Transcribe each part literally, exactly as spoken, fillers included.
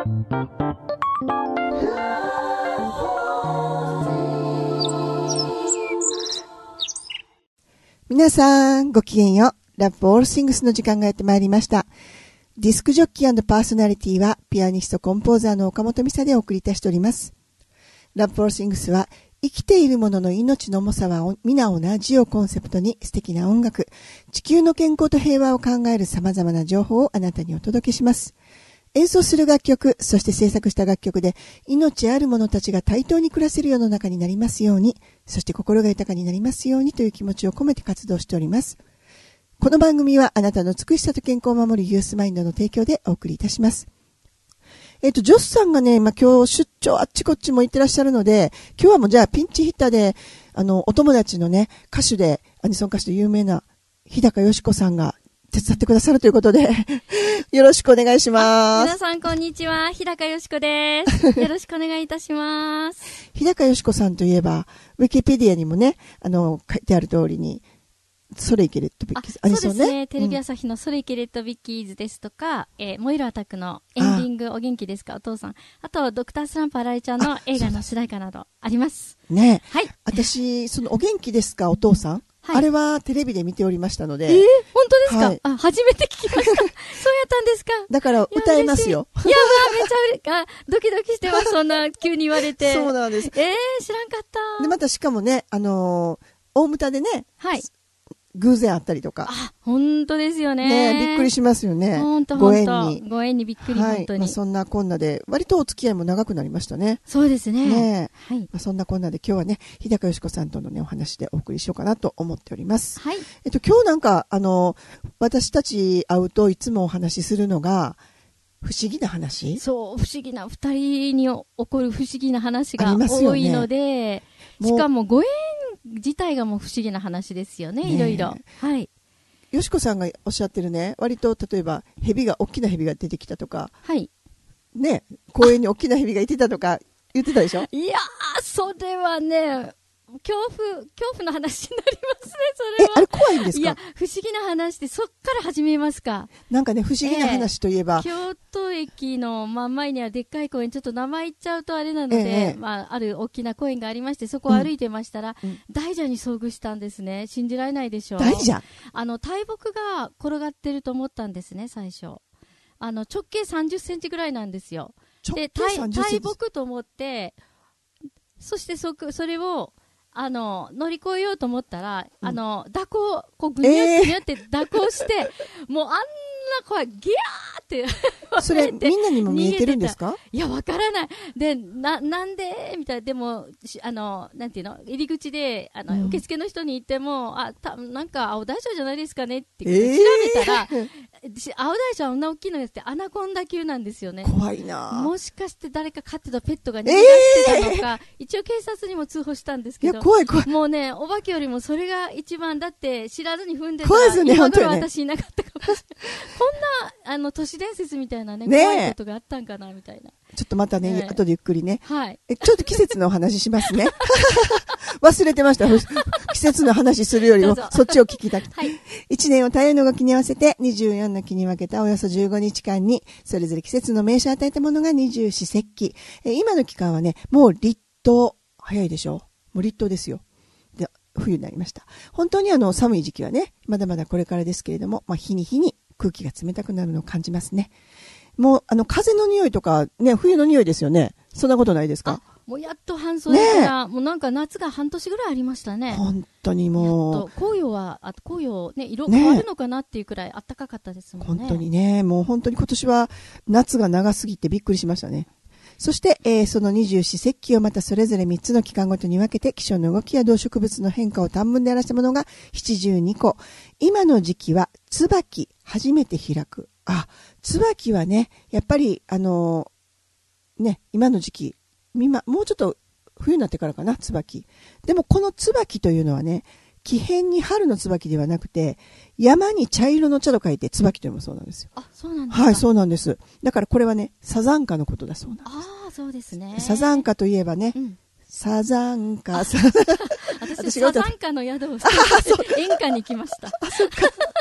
皆さんごきげんよう。ラブオールシングスの時間がやってまいりました。ディスクジョッキー&パーソナリティはピアニストコンポーザーの岡本美沙でお送りいたしております。ラブオールシングスは生きている者の命の重さは皆同じをコンセプトに素敵な音楽、地球の健康と平和を考える様々な情報をあなたにお届けします。演奏する楽曲、そして制作した楽曲で命ある者たちが対等に暮らせる世の中になりますように、そして心が豊かになりますようにという気持ちを込めて活動しております。この番組はあなたの美しさと健康を守るユースマインドの提供でお送りいたします。えっと、ジョスさんがね、今今日出張あっちこっちも行ってらっしゃるので、今日はもうじゃあピンチヒッターで、あの、お友達のね、歌手で、アニソン歌手で有名な日高よし子さんが手伝ってくださるということで、よろしくお願いします。 皆さんこんにちは、日高よし子です。よろしくお願いいたします。 日高よし子さんといえば、ウィキペディアにもね、あの、書いてある通りに、それいけレッドビッキーズ。 あ、そうですね。テレビ朝日のそれいけレッドビッキーズですとか、うん、えー、燃えるアタックのエンディングお元気ですかお父さん。あと、ドクタースランプあられちゃんの映画の主題歌などあります。 ねはい。 私、そのお元気ですかお父さん、はい、あれはテレビで見ておりましたので。 えー、本当ですか、はい、あ、初めて聞きました。そうやったんですかだから歌えますよ。 いや、まあ、めちゃうれ、あ、ドキドキしてます。そんな急に言われて。 そうなんです。 えー、知らんかった。 で、またしかもね、あのー、大牟田でね。 はい。 偶然あったりとか。 あ、本当ですよね。 ね、びっくりしますよね。 本当ご縁に。 ご縁にびっくり、 はい、 本当に。 まあ、そんなこんなで、割とお付き合いも長くなりましたね。 そうですね。 ね、 はい。 まあ、そんなこんなで今日はね、日高よし子さんとのね、お話でお送りしようかなと思っております。 はい。 えっと、今日なんか、あの、私たち会うといつもお話しするのが、不思議な話？ そう、不思議な、二人に起こる不思議な話が多いので、ね、しかもご縁自体がもう不思議な話ですよね、ね、いろいろ。はい。 よしこさんがおっしゃってるね、割と例えば蛇が大きな蛇が出てきたとか、 はい、 ね、公園に大きな蛇がいてたとか言ってたでしょ。 いやー、それはね、恐怖恐怖の話になりますね。それはえ、あれ怖いんですか？ いや、不思議な話ってそっから始めますか。 なんかね、不思議な話といえば、 えー、京都駅の真ん前にはでっかい公園、ちょっと名前言っちゃうとあれなので、えー、まあ、ある大きな公園がありまして、そこを歩いてましたら、うん、大蛇に遭遇したんですね。信じられないでしょう。 大蛇？ あの大木が転がってると思ったんですね、最初。あの直径さんじゅっセンチぐらいなんですよ。で、大木と思って、そしてそそれをあの乗り越えようと思ったら、うん、あの蛇行こうぐにゃってぐにゃって蛇行して、えー、もうあんな声ギャーってそれみんなにも見えてるんですか？ いや、わからない。で、な、なんでみたいな。でも、あの、なんていうの入り口で、あの、うん、受付の人に言っても、あ、た、なんか、青大将じゃないですかねって調べたら、えー、青大将はあんな大きいのやつってアナコンダ級なんですよね。 怖いな。 もしかして誰か飼ってたペットが逃げ出してたのか、えー、一応警察にも通報したんですけど。 いや、怖い怖い。 もうね、お化けよりもそれが一番、だって知らずに踏んでたら、怖いですよね、 今頃本当にね、 私いなかったかもしれない。こんな、あの、都市伝説みたいなね、ね怖いことがあったんかなみたいな。 ちょっとまたね、ね後でゆっくりね。 はい。 え、ちょっと季節のお話しますね。忘れてました。季節の話するよりも、そっちを聞きたくて。はい。一年を太陽の動きに合わせて、にじゅうよんの期に分けたおよそじゅうごにちかんに、それぞれ季節の名称を与えたものが二十四節気。え、今の期間はね、もう立冬。早いでしょ？もう立冬ですよ。で、冬になりました。本当にあの、寒い時期はね、まだまだこれからですけれども、まあ、日に日に空気が冷たくなるのを感じますね。もう、あの、風の匂いとか、ね、冬の匂いですよね。そんなことないですか？ もうやっと半袖から、ね、もうなんか夏が半年ぐらいありましたね。 本当にもう。 やっと紅葉は、あと紅葉ね、色変わるのかなっていうくらい暖かかったですもんね。 本当にね、もう本当に今年は夏が長すぎてびっくりしましたね。そして、えー、その二十四節気をまたそれぞれ三つの期間ごとに分けて、気象の動きや動植物の変化を短文で表したものが七十二個。今の時期は、椿、初めて開く。あ、椿はね、やっぱり、あのー、ね、今の時期、今、もうちょっと冬になってからかな、椿。でもこの椿というのはね、木偏に春の椿ではなくて、山に茶色の茶と書いて椿というのもそうなんですよ。 あ、そうなんですか。 はい、そうなんです。だからこれはね、サザンカのことだそうなんです。 ああ、そうですね。 サザンカといえばね、うん、サザンカ、 サ私、サザンカの宿をして演歌に来ました。 あ、そっか。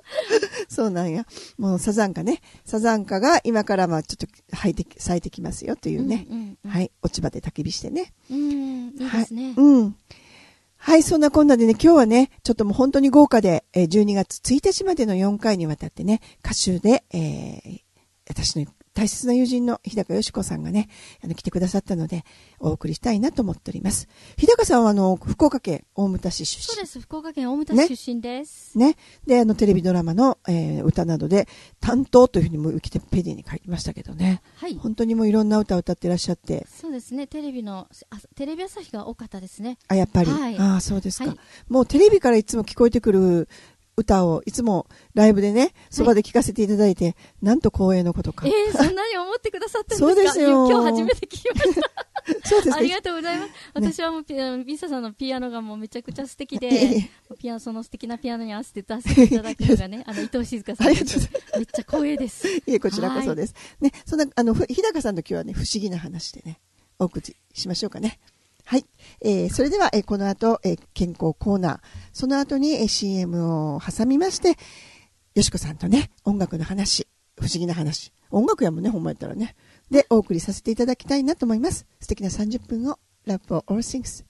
そうなんや。もうサザンカね。サザンカが今からまあちょっと咲いて、咲いてきますよというね。うんうんうん、はい。落ち葉で焚き火してね。 うん、いいですね。 はい、うん。はい、そんなこんなでね、今日はね、ちょっともう本当に豪華で、えー、じゅうにがつついたちまでのよんかいにわたってね、歌手で、えー、私の大切な友人の日高よし子さんがね、あの、来てくださったので、お送りしたいなと思っております。日高さんはあの、福岡県大牟田市出身。 そうです、福岡県大牟田市出身です。 ね。ね。で、あの、テレビドラマの、えー、歌などで、担当というふうにもウィキペディに書きましたけどね。はい。本当にもういろんな歌を歌ってらっしゃって。 そうですね、テレビの、あテレビ朝日が多かったですね。 あ、やっぱり。はい、ああ、そうですか、はい。もうテレビからいつも聞こえてくる、歌をいつもライブでね、そばで聞かせていただいて、はい、なんと光栄のことか。 えー、そんなに思ってくださったんですか？そうですよ。今日初めて聞きました。そうですね。ありがとうございます。私はもうピアノ、ビサさんのピアノがもうめちゃくちゃ素敵で、ピアノ、その素敵なピアノに合わせて歌わせていただくのがね、あの、伊藤静香さんです。めっちゃ光栄です。 いえ、こちらこそです。ね、そんな、あの、日高さんの今日はね、不思議な話でね、お送りしましょうかね。はい。えー、それでは、えー、この後、えー、健康コーナー、その後に、えー、シーエム を挟みまして、よしこさんとね、音楽の話、不思議な話、音楽やもんね、ほんまやったらね。で、お送りさせていただきたいなと思います。素敵なさんじゅっぷんを、Love for All Things。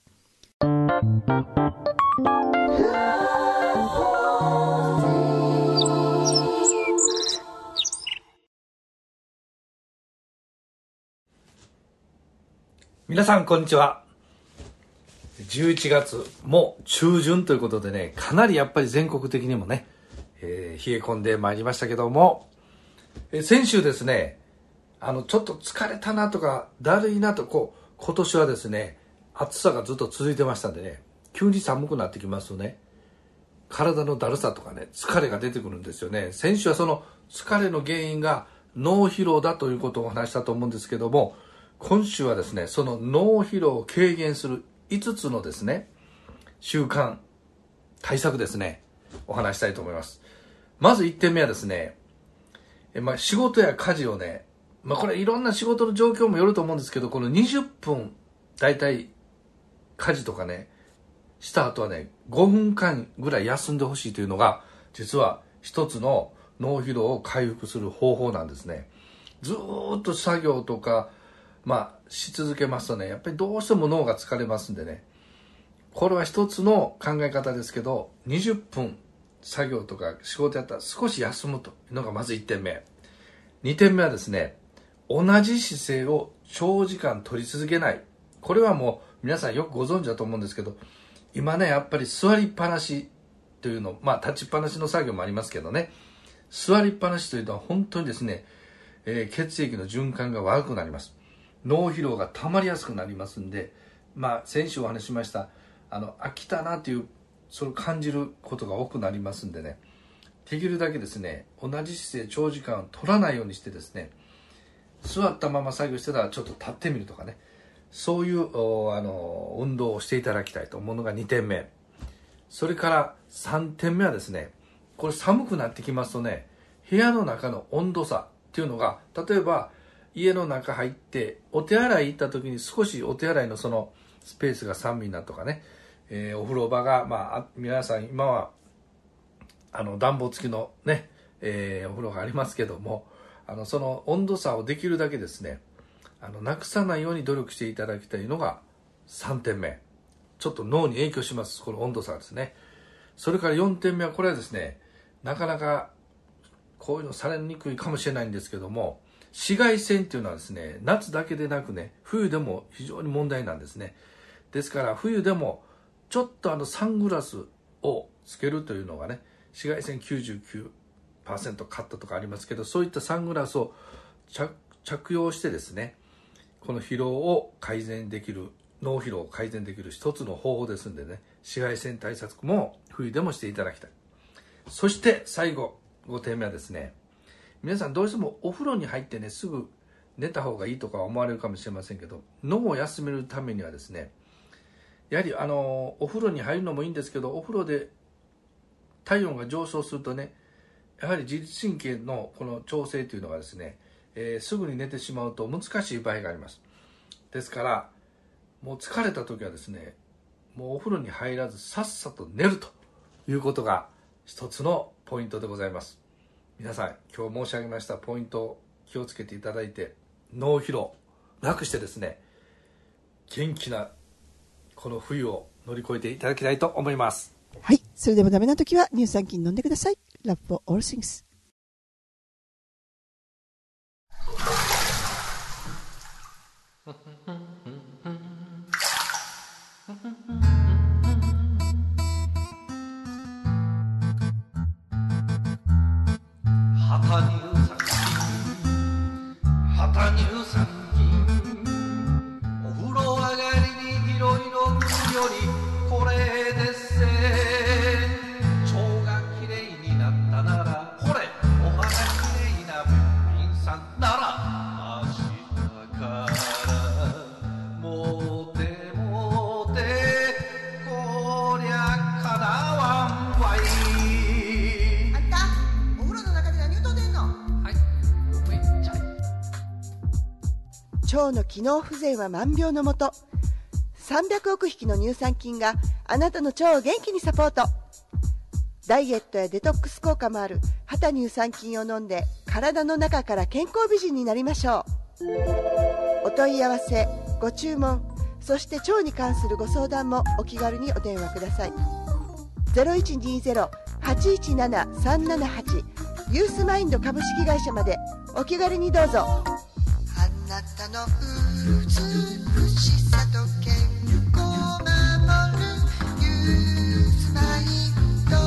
皆さん、こんにちは。じゅういちがつも中旬ということでね、かなりやっぱり全国的にもね、えー、冷え込んでまいりましたけども、えー、先週ですね、あのちょっと疲れたなとかだるいなと、こう今年はですね、暑さがずっと続いてましたんでね、急に寒くなってきますとね、体のだるさとかね、疲れが出てくるんですよね。先週はその疲れの原因が脳疲労だということをお話したと思うんですけども、今週はですね、その脳疲労を軽減するいつつのですね、習慣、対策ですね、お話したいと思います。まずいってんめはですね、えまあ、仕事や家事をね、まあ、これいろんな仕事の状況もよると思うんですけど、このにじゅっぷん、だいたい家事とかね、した後はね、ごふんかんぐらい休んでほしいというのが、実は一つの脳疲労を回復する方法なんですね。ずーっと作業とか、まあ、し続けますとね、やっぱりどうしても脳が疲れますんでね、これは一つの考え方ですけど、にじゅっぷん作業とか仕事やったら少し休むというのがまずいってんめ。にてんめはですね、同じ姿勢を長時間取り続けない。これはもう皆さんよくご存知だと思うんですけど、今ね、やっぱり座りっぱなしというの、まあ立ちっぱなしの作業もありますけどね、座りっぱなしというのは本当にですね、えー、血液の循環が悪くなります。脳疲労が溜まりやすくなりますんで、まあ先週お話ししましたあの飽きたなというそれを感じることが多くなりますんでね、できるだけですね、同じ姿勢長時間取らないようにしてですね、座ったまま作業してたらちょっと立ってみるとかね、そういうあの運動をしていただきたいと思うのがにてんめ。それからさんてんめはですね、これ寒くなってきますとね、部屋の中の温度差っていうのが、例えば家の中入ってお手洗い行った時に少しお手洗いのそのスペースが寒いなとかね、えー、お風呂場が、まあ、皆さん今はあの暖房付きのね、えー、お風呂がありますけども、あのその温度差をできるだけですね、あのなくさないように努力していただきたいのがさんてんめ。ちょっと脳に影響します、この温度差ですね。それからよんてんめはこれはですね、なかなかこういうのされにくいかもしれないんですけども、紫外線っていうのはですね、夏だけでなくね、冬でも非常に問題なんですね。ですから冬でもちょっとあのサングラスをつけるというのがね、紫外線 きゅうじゅうきゅうパーセント カットとかありますけど、そういったサングラスを着用してですね、この疲労を改善できる、脳疲労を改善できる一つの方法ですんでね、紫外線対策も冬でもしていただきたい。そして最後ごてんめはですね、皆さんどうしてもお風呂に入ってね、すぐ寝た方がいいとか思われるかもしれませんけど、脳を休めるためにはですね、やはりあのお風呂に入るのもいいんですけど、お風呂で体温が上昇するとね、やはり自律神経のこの調整というのがですね、えー、すぐに寝てしまうと難しい場合があります。ですからもう疲れた時はですね、もうお風呂に入らずさっさと寝るということが一つのポイントでございます。皆さん今日申し上げましたポイントを気をつけていただいて、脳疲労なくしてですね、元気なこの冬を乗り越えていただきたいと思います。 はい、それでもダメな時は乳酸菌飲んでください。 Love for all things。 旗乳酸菌、旗乳酸菌、お風呂上がりにいろいろ塗るよりこれでっせ。腸がきれいになったならほれ、お肌きれいなべっぴんさんなら明日からもてもて、こりゃかなわんわい。 あんたお風呂の中で何歌うてんの？ はい、めっちゃ腸の機能不全は万病のもと。さんびゃくおくひきの乳酸菌があなたの腸を元気にサポート。ダイエットやデトックス効果もある旗乳酸菌を飲んで、体の中から健康美人になりましょう。お問い合わせ、ご注文、そして腸に関するご相談もお気軽にお電話ください。 ゼロいちにゼロ はちいちなな さんななはち ユースマインド株式会社までお気軽にどうぞ。あなたの美しさと健康を守るユースマインド。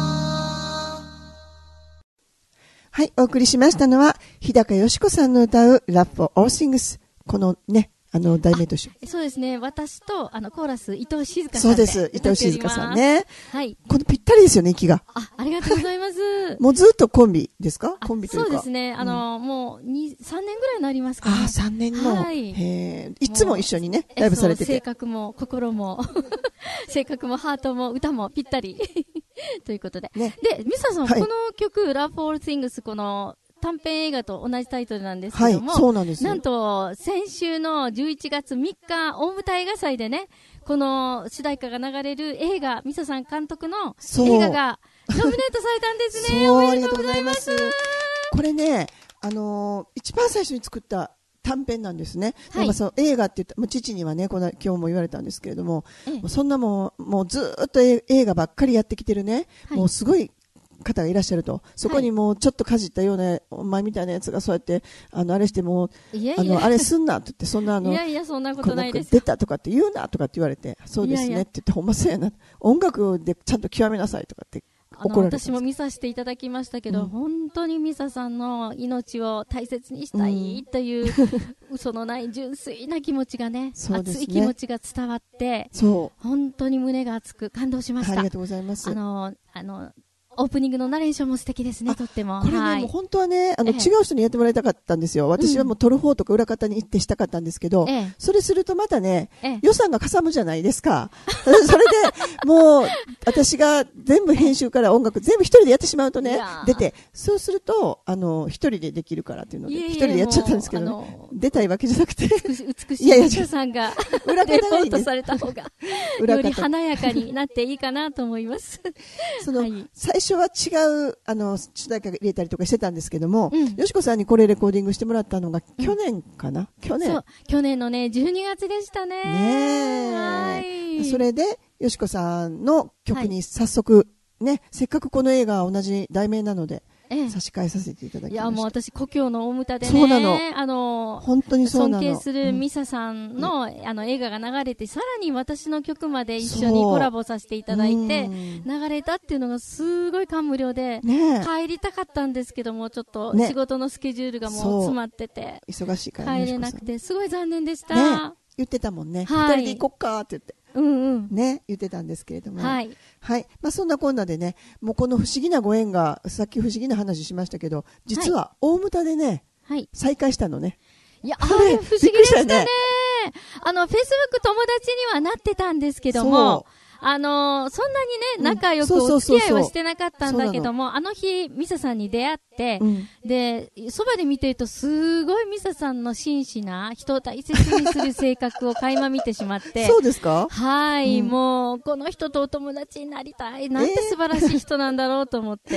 はい、お送りしましたのは日高よし子さんの歌う Love for All Things。 このね、あの題名としてそうですね、私とあのコーラス伊藤静香さんで。 そうです、伊藤静香さんね。 はい、 このぴったりですよね、息が。 あ、ありがとうございます。 もうずっとコンビですか？コンビというか。 そうですね、あの、うん、もうにさんねんぐらいになりますかね。 あ、さんねんの、はい、へいつも一緒にねライブされてて、 性格も心も性格もハートも歌もぴったりということで、ね、でミサさん、はい、この曲 Love for All Things、 この短編映画と同じタイトルなんですけども、 はい、そうなんです。 なんと先週のじゅういちがつみっか大舞台映画祭でね、この主題歌が流れる映画、ミサさん監督の映画がノミネートされたんですね。 そう、ありがとうございます。これね、あのー、一番最初に作った短編なんですね。はい、まあ、その映画って言った、もう父にはね、この今日も言われたんですけれども、ええ、もうそんなもん、もうずっと映画ばっかりやってきてるね、はい、もうすごい方がいらっしゃると、そこにもうちょっとかじったような、はい、お前みたいなやつがそうやってあのあれしてもいやいや、 あのあれすんなって言って、そんなあのいやいや、そんなことないです。 出たとかって言うなとかって言われて、そうですねって言って、ほんまそうやな、音楽でちゃんと極めなさいとかって怒られて、 私も見させていただきましたけど、うん、本当にミサさんの命を大切にしたいという、うん、嘘のない純粋な気持ちが ね, ね熱い気持ちが伝わって、そう本当に胸が熱く感動しました。 ありがとうございます。 あのあのオープニングのナレーションも素敵ですね、とっても。 これね、 はい、 もう本当はね、あの、ええ、違う人にやってもらいたかったんですよ。私はもう撮る方とか裏方に行ってしたかったんですけど、ええ、それするとまたね、え、予算がかさむじゃないですか。それで、もう、私が全部編集から音楽全部一人でやってしまうとね、出て、そうすると、あの、一人でできるからっていうので、一人でやっちゃったんですけどね、出たいわけじゃなくて。 美しい、美しい人さんが、裏方レポートされた方が、より華やかになっていいかなと思います。 その、はい、最初は違う、あの主題歌入れたりとかしてたんですけども、うん、よしこさんにこれレコーディングしてもらったのが去年かな、うん、去年。 そう、去年のね、じゅうにがつでしたね。 ねえ。はい。それで、よしこさんの曲に早速、ね、はい、せっかくこの映画は同じ題名なので、ええ、差し替えさせていただきました。いや、 もう私、故郷の大牟田でね、 そうなの。 あの、 本当にそうなの。 尊敬するミサさんの、うん、あの、映画が流れて、さらに私の曲まで一緒にコラボさせていただいて、流れたっていうのがすごい感無量で、ね、帰りたかったんですけども、ちょっと仕事のスケジュールがもう詰まってて、 忙しいからね、 帰れなくて、すごい残念でした。 ね、言ってたもんね。はい、二人で行こっかって言って。 うんうん、 ね、言ってたんですけれども、 はい、 はい、まあ、そんなこんなでね、もうこの不思議なご縁が、さっき不思議な話しましたけど、実は大牟田でね、はい、再会したのね。 いや、あれ不思議でしたね。あの、フェイスブック友達にはなってたんですけども、あのー、そんなにね、仲良くお付き合いはしてなかったんだけども、あの日、ミサさんに出会って、うん、で、そばで見てると、すごいミサさんの真摯な、人を大切にする性格を垣間見てしまって。 そうですか？ はい、うん、もう、この人とお友達になりたい。なんて素晴らしい人なんだろうと思って。えー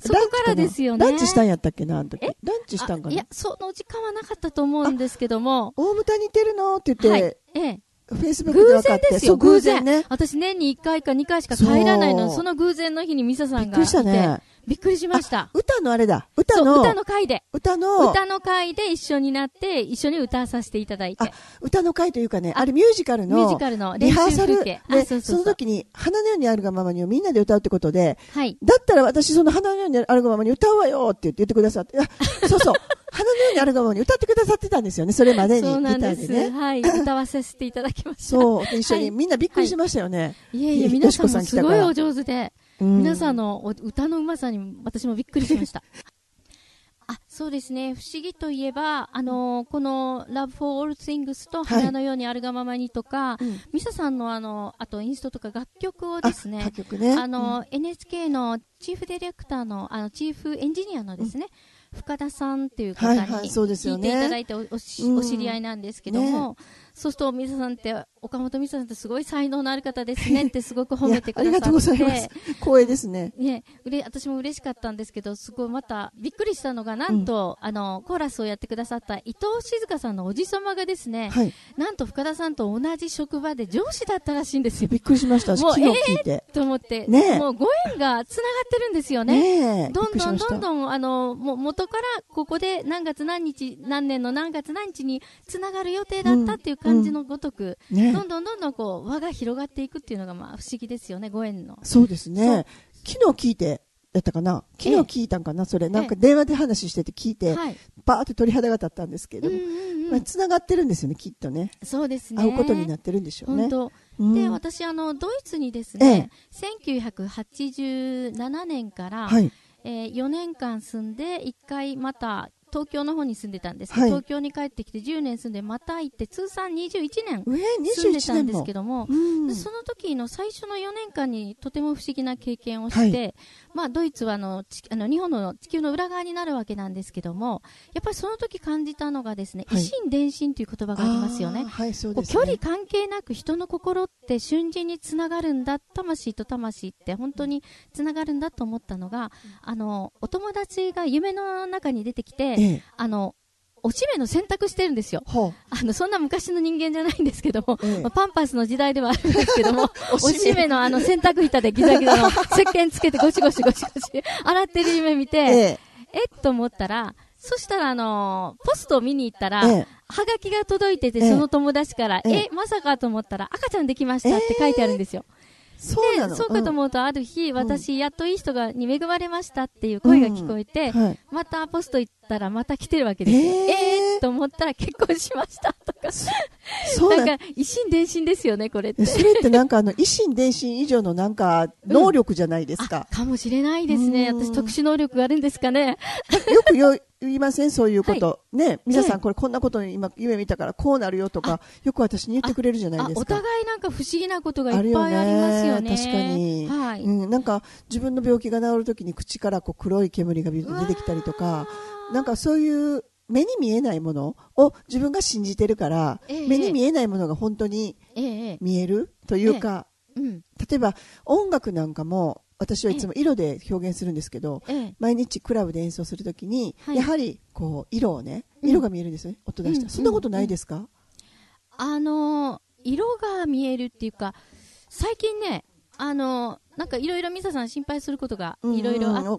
そこからですよね。 ランチしたんやったっけな、あの時。ランチしたんかな。 いや、その時間はなかったと思うんですけども。 大牟田にいてるのって言って、はい、ええ。フェイスブックで偶然ですよ、偶然。 ね。 私年にいっかいかにかいしか帰らないの、その偶然の日にミサさんがいて。びっくりしたね。びっくりしました。 歌のあれだ。歌の。 歌の会で。 歌の。 歌の会で一緒になって、一緒に歌わさせていただいて。あ、 歌の会というかね、あれミュージカルの。 ミュージカルの練習風景。リハーサル。で、 そうそうそうその時に、花のようにあるがままにをみんなで歌うってことで。はい。だったら私その花のようにあるがままに歌うわよって言って言ってくださって。そうそう。花のようにあるがままに歌ってくださってたんですよね、それまでに。 そうなんです。ギターでね。はい。歌わせていただきました。 そう。一緒に、みんなびっくりしましたよね。 いえいえ、皆さんもすごいお上手で。皆さんの歌のうまさに私もびっくりしました。あ、そうですね。不思議といえば、あのー、この Love for All Things と花のようにあるがままにとか、はい、ミサさんのあの、あとインストとか楽曲をですね、 楽曲ね。 あの、うん、エヌエイチケー のチーフディレクターの、あの、チーフエンジニアのですね、うん、深田さんっていう方に聞いていただいて お, お, お知り合いなんですけども、うんね、そうするとミサさんって岡本ミサさんってすごい才能のある方ですねってすごく褒めてくださってありがとうございます。 光栄ですね。 ね、うれ私も嬉しかったんですけど、すごいまたびっくりしたのがなんと、うん、あのコーラスをやってくださった伊藤静香さんのおじさまがですね、はい、なんと深田さんと同じ職場で上司だったらしいんですよ。 びっくりしました。昨日聞いて、 えー、と思って、ね、もうご縁がつながってるんですよね。ね、どんどんどんどんあのもう元からここで何月何日何年の何月何日につながる予定だったっていう感じのごとく、うんうんね、どんどんどんどんこう輪が広がっていくっていうのがまあ不思議ですよね、ご縁の。 そうですね。昨日聞いてやったかな、昨日聞いたんかな、それなんか電話で話してて聞いて、バーって鳥肌が立ったんですけども、まあ、つながってるんですよね、きっとね。 そうですね。 会うことになってるんでしょうね。 本当、うん、で私あのドイツにですね、ええ、せんきゅうひゃくはちじゅうななねんから、はい、えー、よねんかん住んでいっかいまた東京の方に住んでたんですけど、はい、東京に帰ってきてじゅうねん住んでまた行って通算にじゅういちねん住んでたんですけども、うん、でその時の最初のよねんかんにとても不思議な経験をして、はい、まあドイツはあのあの日本の地球の裏側になるわけなんですけども、やっぱりその時感じたのがですね、はい、以心伝心という言葉がありますよね。 はい、そうですね。 こう距離関係なく人の心って瞬時につながるんだ、魂と魂って本当につながるんだと思ったのが、あのお友達が夢の中に出てきて、ええ、あのおしめの洗濯してるんですよ。あのそんな昔の人間じゃないんですけども、ええ、まあ、パンパスの時代ではあるんですけどもおしめのあの洗濯板でギザギザの石鹸つけてゴシゴシゴシゴシ洗ってる夢見て、ええ、えっと思ったら、そしたらあのー、ポストを見に行ったら、ええ、はがきが届いてて、その友達から、ええ、えまさかと思ったら赤ちゃんできましたって書いてあるんですよ。 そうなの？ で、そうかと思うと、ある日、うん、私、やっといい人がに恵まれましたっていう声が聞こえて、うんはい、またポスト行ったらまた来てるわけですよ。えー、えー、と思ったら結婚しましたとか。そうなんか、一心伝心ですよね、これって。 それってなんかあの、一心伝心以上のなんか、能力じゃないですか。 うん、かもしれないですね。私、特殊能力があるんですかね。 よくよ言いません、そういうこと。はい、ね、皆さん、これこんなことに今、夢見たからこうなるよとか、よく私に言ってくれるじゃないですか。 お互いなんか不思議なことがいっぱいありますよね。 確かに。はい。うん、なんか、自分の病気が治るときに口からこう黒い煙が出てきたりとか、なんかそういう、目に見えないものを自分が信じてるから、ええ、目に見えないものが本当に見えるというか、ええうん、例えば音楽なんかも私はいつも色で表現するんですけど、ええ、毎日クラブで演奏するときに、はい、やはりこう色をね、色が見えるんですよね、うん、音出した、うん、そんなことないですか？うん、 あのー、色が見えるっていうか、最近ね、あのー、なんかいろいろミサさん心配することがいろいろあって、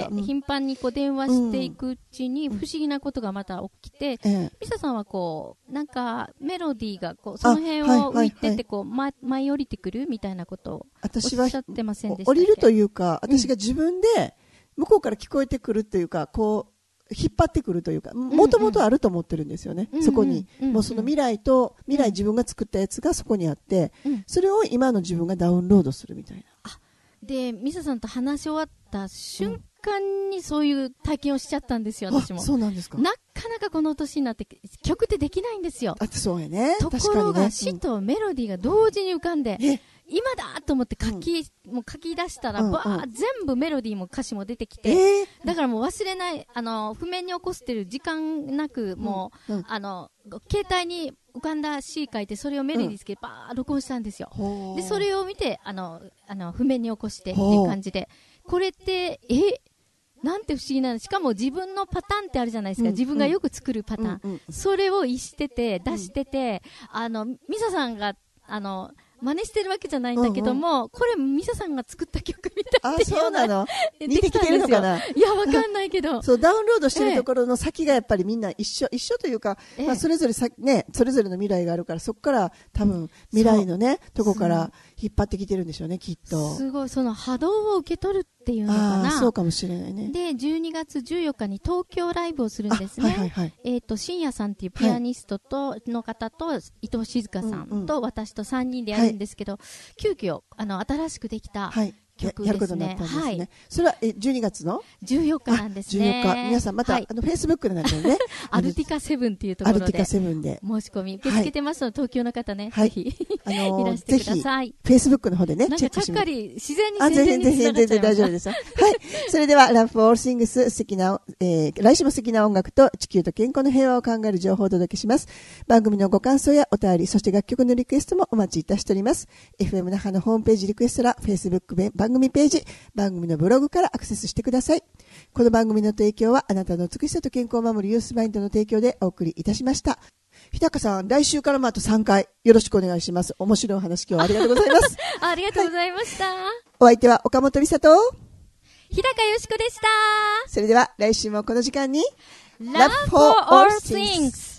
うんうん、頻繁にこう電話していくうちに不思議なことがまた起きて、うん、ミサさんはこうなんかメロディーがこうその辺を浮いててこう、ま、舞い降りてくるみたいなことをおっしゃってませんでしたっけ？ 降りるというか、私が自分で向こうから聞こえてくるというか、こう引っ張ってくるというか、もともとあると思ってるんですよね、うんうん、そこに、うんうん、もうその未来と未来自分が作ったやつがそこにあって、うん、それを今の自分がダウンロードするみたいな。 あでミサさんと話し終わった瞬間にそういう体験をしちゃったんですよ、私も。 そうなんですか。 なかなかこの年になって曲ってできないんですよ。 あそうやね。 ところが詩とメロディーが同時に浮かんで、うん今だと思って書き、うん、もう書き出したら、うんうん、バー全部メロディーも歌詞も出てきて、えー、だからもう忘れない、あの、譜面に起こしてる時間なく、もう、うんうん、あの、携帯に浮かんだ詩書いて、それをメロディーつけて、バー録音したんですよ。うん、で、それを見て、あの、あの、譜面に起こしてっていう感じで、これって、え、 なんて不思議なの。しかも自分のパターンってあるじゃないですか。 うん、 自分がよく作るパターン。 うんうん、 それをしてて、出してて、うん、あの、ミサさんが、あの、真似してるわけじゃないんだけども、うんうん、これミサさんが作った曲みたいっていうような。 あ、そうなの？似てきてるのかな？ いや、わかんないけど。 そう、ダウンロードしてるところの先がやっぱりみんな一緒、一緒というか、ええ、まあ、それぞれさ、ね、それぞれの未来があるから、そこから多分未来のね、とこから引っ張ってきてるんでしょうね、きっと。 すごい、その波動を受け取るっていうのかな。 あ、そうかもしれないね。 で、じゅうにがつじゅうよっかに東京ライブをするんですね。 はいはいはい、 えっ、ー、と、深夜さんっていうピアニストと、はい、の方と、伊藤静香さんと私とさんにんでやるんですけど、はい、急遽、あの、新しくできた、はい曲ですね。 やることになったんですね。はい、それはえじゅうにがつのじゅうよっかなんですね。 じゅうよっか。皆さんまた、はい、あのフェイスブックの中でね。 アルティカセブンっていうところで。 アルティカセブンで。 申し込み受け付けてますので、はい、東京の方ね、 はい、 ぜひ、 あのー、 いらしてください。 フェイスブックの方でね、チェックしてみて。 なんかちゃっかり自然に宣伝につながっちゃいました。 全然全然大丈夫ですよ。はい。それでは、ラブフォーオールシングス、素敵な、えー、来週も素敵な音楽と地球と健康の平和を考える情報をお届けします。番組のご感想やお便り、そして楽曲のリクエストもお待ちいたしております。エフエム 那覇のホームページリクエスト欄、フェイスブック番組ページ、番組のブログからアクセスしてください。この番組の提供はあなたの美しさと健康を守るユースマインドの提供でお送りいたしました。日高さん、来週からもあとさんかいよろしくお願いします。面白いお話今日はありがとうございます。 あ, ありがとうございました。はい、 お相手は岡本理沙と日高よしこでした。 それでは来週もこの時間に Love for all things